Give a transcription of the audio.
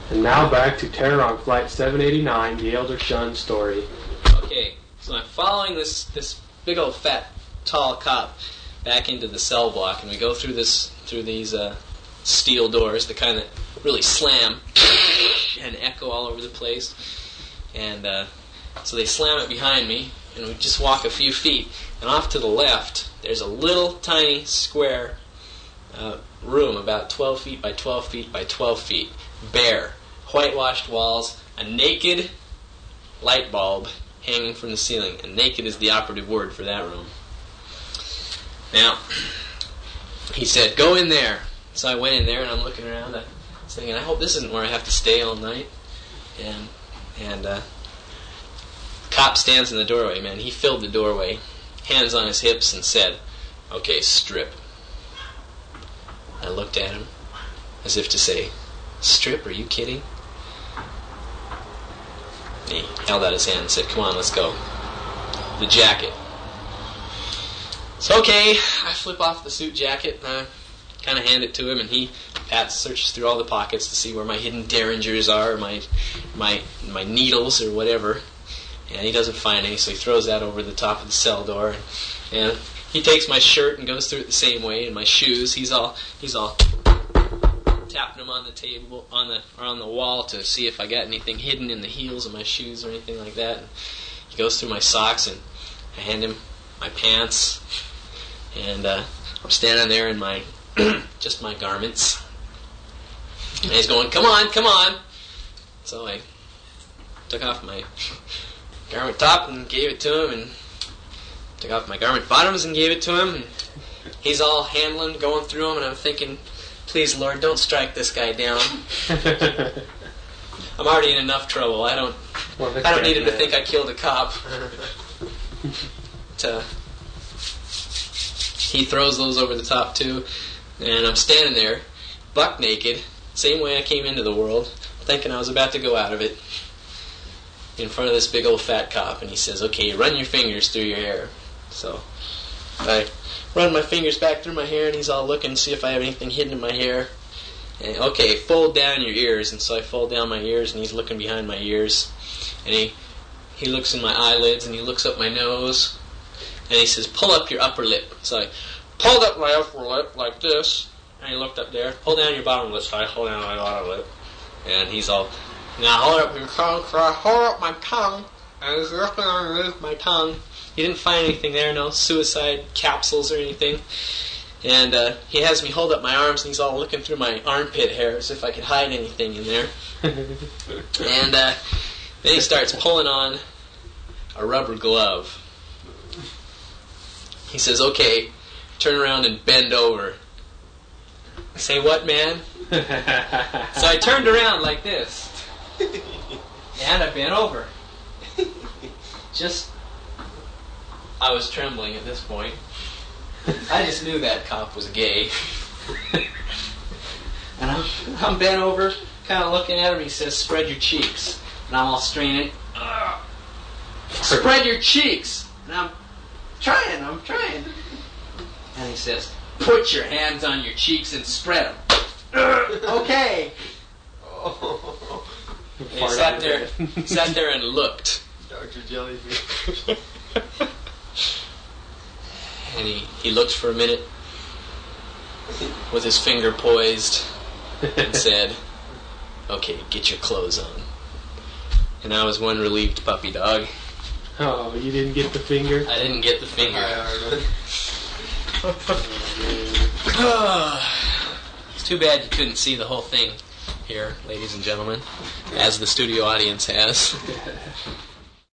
And now back to Terror on Flight 789, the Elder Shun story. Okay, so I'm following this big old fat, tall cop back into the cell block, and we go through these steel doors, the kind that really slam and echo all over the place. And so they slam it behind me, and we just walk a few feet. And off to the left, there's a little tiny square room, about 12 feet by 12 feet by 12 feet, bare, whitewashed walls, a naked light bulb hanging from the ceiling. And naked is the operative word for that room. Now, he said, "Go in there." So I went in there, and I'm looking around. I was thinking, I hope this isn't where I have to stay all night. And cop stands in the doorway, man. He filled the doorway, hands on his hips, and said, "Okay, strip." I looked at him as if to say, "Strip? Are you kidding?" And he held out his hand and said, "Come on, let's go." The jacket. So, okay, I flip off the suit jacket, and I kind of hand it to him, and he searches through all the pockets to see where my hidden derringers are, my needles or whatever, and he doesn't find any, so he throws that over the top of the cell door, and he takes my shirt and goes through it the same way, and my shoes, he's all tapping them on the table, on the wall to see if I got anything hidden in the heels of my shoes or anything like that. And he goes through my socks, and I hand him my pants, and I'm standing there in my just my garments, and he's going, "Come on, come on." So I took off my garment top and gave it to him, and took off my garment bottoms and gave it to him, and he's all handling, going through them, and I'm thinking, please, Lord, don't strike this guy down. I'm already in enough trouble. I don't need him to think I killed a cop. He throws those over the top too, and I'm standing there, buck naked, same way I came into the world, thinking I was about to go out of it, in front of this big old fat cop, and he says, "Okay, run your fingers through your hair." So I run my fingers back through my hair, and he's all looking to see if I have anything hidden in my hair. And, "Okay, fold down your ears." And so I fold down my ears, and he's looking behind my ears, and he looks in my eyelids, and he looks up my nose, and he says, "Pull up your upper lip." So I pulled up my upper lip like this, and he looked up there. "Pull down your bottom lip." So I hold down my bottom lip, and he's all, "Now hold up your tongue." So I hold up my tongue, and he's looking underneath my tongue. He didn't find anything there, no suicide capsules or anything. And he has me hold up my arms, and he's all looking through my armpit hair as if I could hide anything in there. And then he starts pulling on a rubber glove. He says, "Okay, turn around and bend over." I say, "What, man?" So I turned around like this, and I bent over. I was trembling at this point. I just knew that cop was gay. And I'm bent over, kind of looking at him. He says, "Spread your cheeks." And I'm all straining. "Spread your cheeks." And I'm trying. And he says, "Put your hands on your cheeks and spread them." Okay. And he sat there and looked. Dr. Jellyfish. And he looked for a minute with his finger poised and said, "Okay, get your clothes on." And I was one relieved puppy dog. Oh, you didn't get the finger? I didn't get the finger. It's too bad you couldn't see the whole thing here, ladies and gentlemen, as the studio audience has.